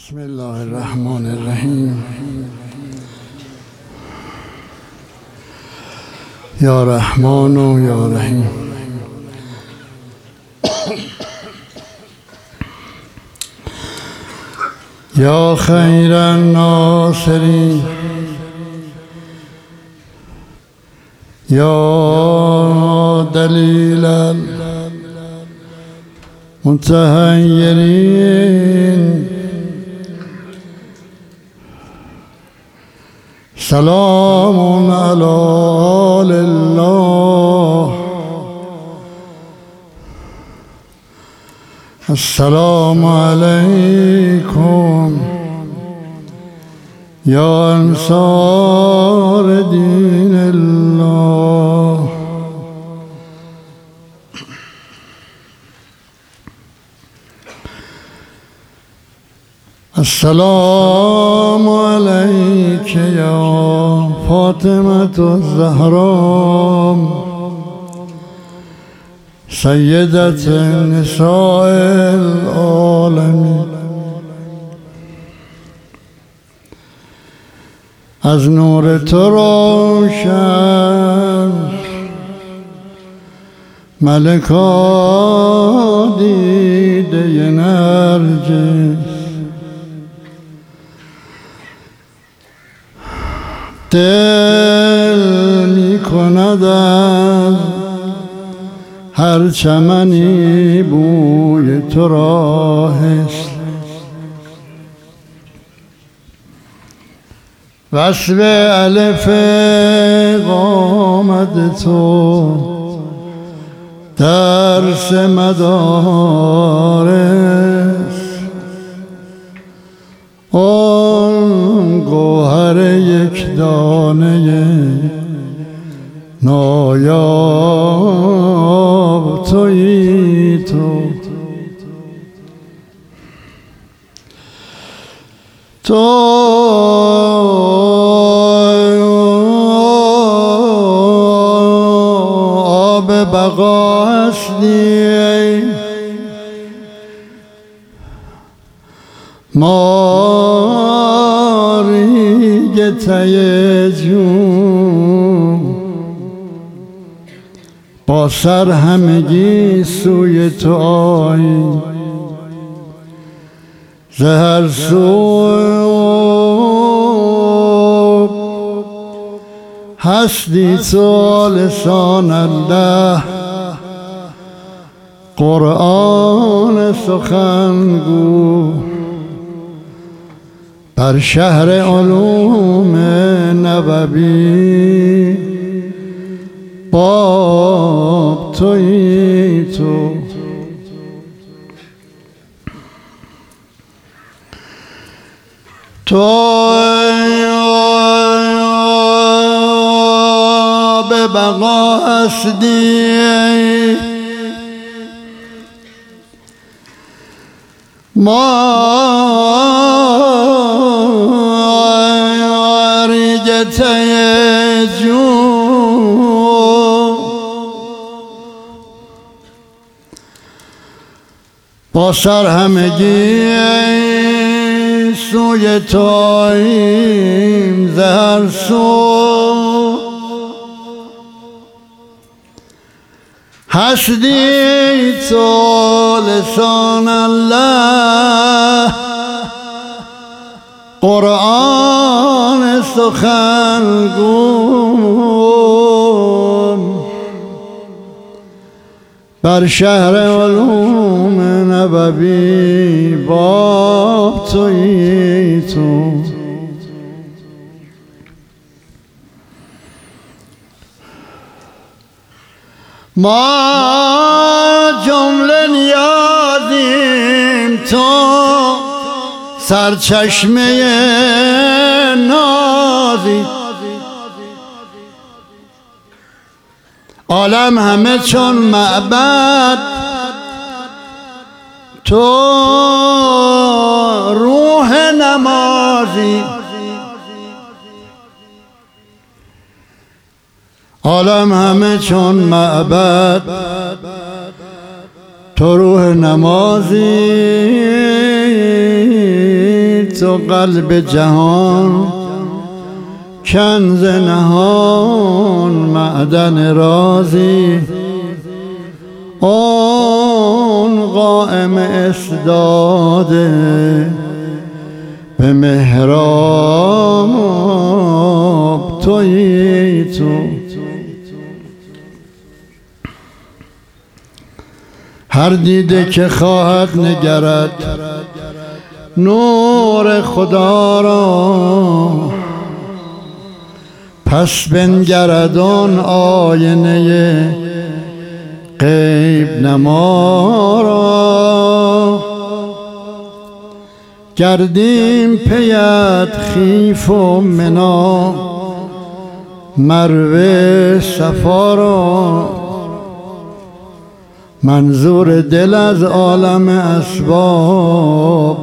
بسم الله الرحمن الرحیم. یا رحمان و یا رحیم. یا خیر الناصرین، یا دلیل المتحیرین، سلام علی آل الله، السلام علیکم یا انصار دین الله. السلام علیک یا فاطمة الزهرا سیدة نساء العالمین. از نور تو روشن ملکا دیده نرجس، دل می کند از هر چمنی بوی تو را حس. وصف الف قامت تو درس مدارس، آن گوهر یک دانه نایاب تویی تو. تو آب بقا هستی، ماری ته جون، با سر همگی سوی تو آیی، زهر سو هستی تو لسان الله، قرآن سخنگو بر شهر علوم نبوی، باب تویی تو. تو به بقا هستی، ماریجت جون، با سر همگی سوی توییم، زهر سو هستی تو لسان الله، قرآن سخنگو بر شهر علوم نبوی، باب تویی تو. ما جمله نیازیم تو، سرچشمه نازی، عالم همه چون معبد، تو روح نمازی، عالم همه چون معبد، تو روح نمازی، تو قلب جهان، کنز نهان معدن رازی، آن قائم استاده به محراب تویی تو. هر دیده که خواهد نگرد نور خدا را، پس بنگرد آن آینه غیب نما را. گردیم پیت خیف و منا، مروه صفا را. منظور دل از عالم اسباب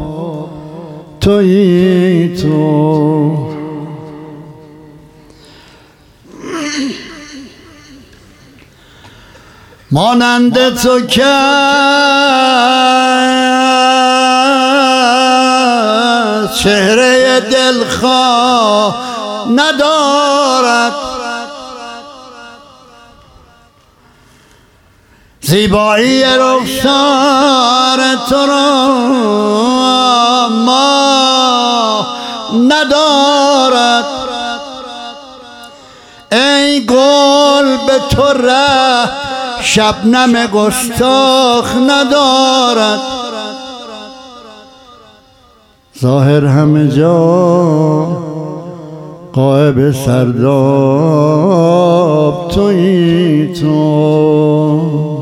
تویی تو. مانند تو کس چهره دلخواه ندارد، زیبایی رخسار تو را ما ندارد. ای گل به تو ره شبنم گستاخ ندارد، ظاهر همه جا غایب سرداب تویی تو.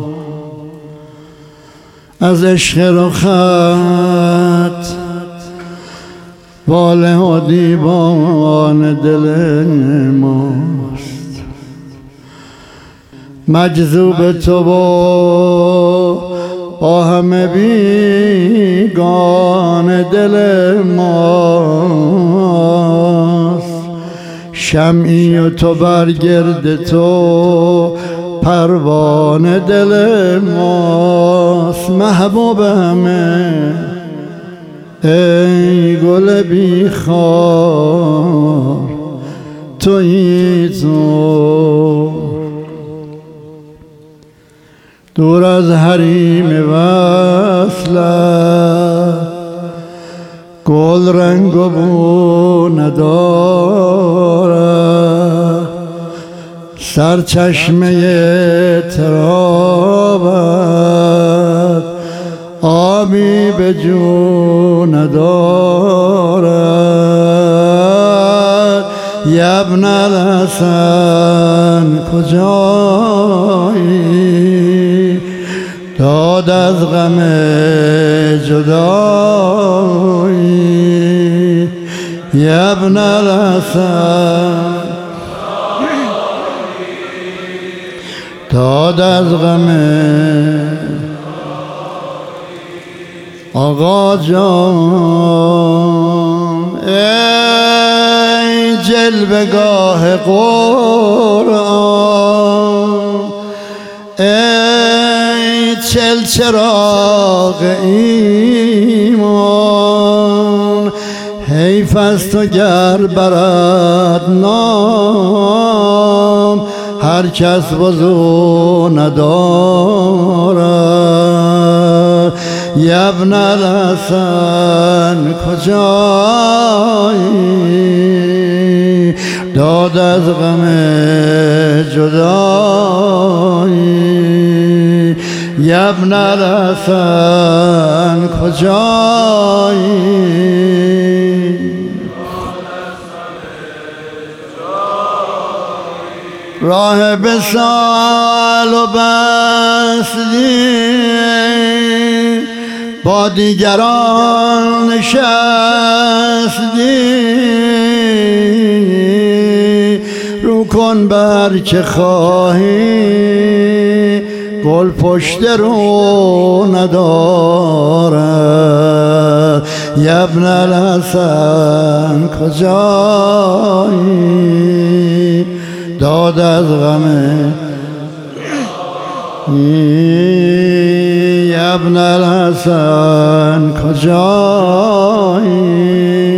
از عشق رخت واله و دیوان دل ماست، مجذوب تو با همه بیگان دل ماست. شمعی و تو برگرد تو پروانه دل ماست. محبوب همه ای گل بیخار تویی تو. دور از حریم وصلت گل رنگ و بو ندارد، سرچشمه ترابت آبی به جو ندارد. ابن الحسن کجایی؟ داد از غم جدایی. ابن الحسن داد از غم آقا جان. ای جلوه‌گاه قرآن، ای چلچراغ ایمان، حیف است تو گر برد نام، هر کس وضو ندارد. ابن الحسن کجایی؟ داد از غم جدایی. ابن الحسن کجایی؟ راه وصال و بستی با دیگران نشستی، رو کن بر که خواهی، گل پشت رو ندارد. ابن الحسن کجایی؟ داد از غم ابن الحسن کجایی؟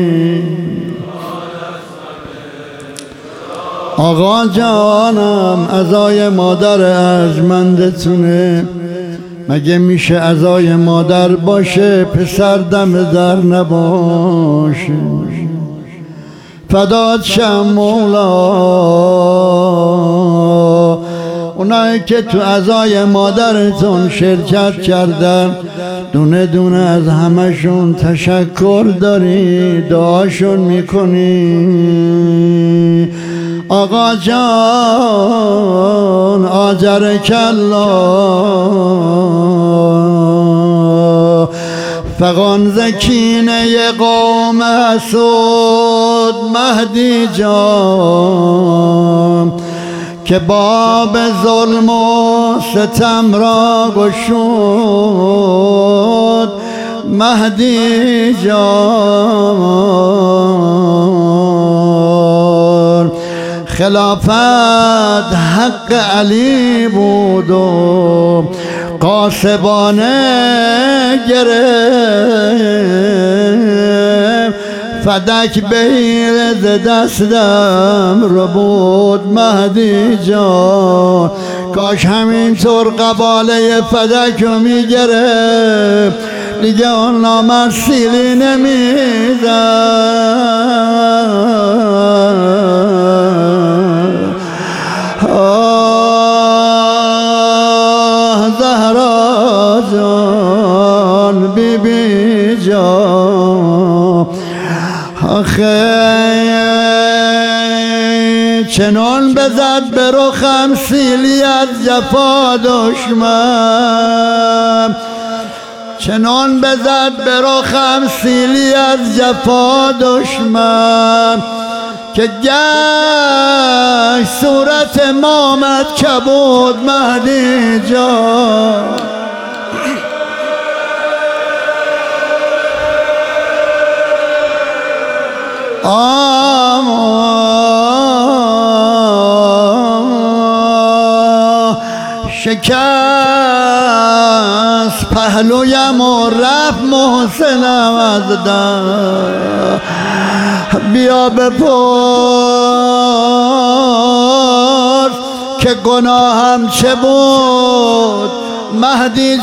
آقا جانم عزای مادر ارجمندتونه، مگه میشه عزای مادر باشه پسر دم در نباشه؟ فدات شم مولا اونایی که تو عزای مادرتون شرکت کردن، دونه دونه از همشون تشکر داری، دعاشون میکنی. آقا جان آجرک الله، فغان زکینه قوم حسود مهدی جان، که باب ظلم و ستم را گشود مهدی جان. خلافت حق علی بود و قاسبانه گرفت، فدک بیر ز دستم رو بود مهدی جان. کاش همینطور قباله فدک رو میگرفت، دیگه اون نامرد سیلی نمیزد. زهرا جان بی بی جان، آخه چنان بزد به رخم سیلی از جفا دشمن، چنان بزد به رخم سیلی از جفا دشمن، که گشت صورت امامت کبود مهدی جان. شکست پهلویم و رفت محسنم از در، بیا بپرس که گناهم چه بود مهدی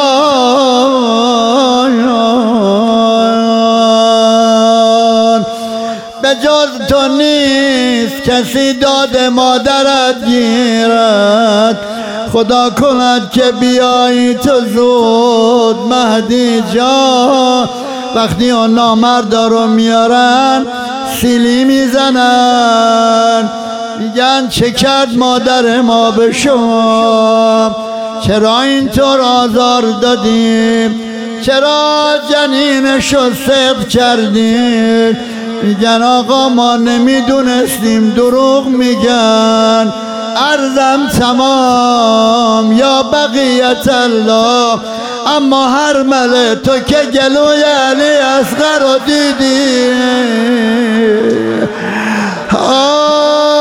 جان. به جز تو نیست کسی داد مادرت گیرد، خدا کند که بیایی تو زود مهدی جان. وقتی اون نامردا رو میارن سیلی میزنن، میگن چه کرد مادر ما به شما، چرا اینطور آزار دادیم، چرا جنینشو سقط کردیم. میگن آقا ما نمیدونستیم، دروغ میگن. عرضم تمام یا بقیت الله، اما هر مله تو که گلوی علی اصغر رو دیدی.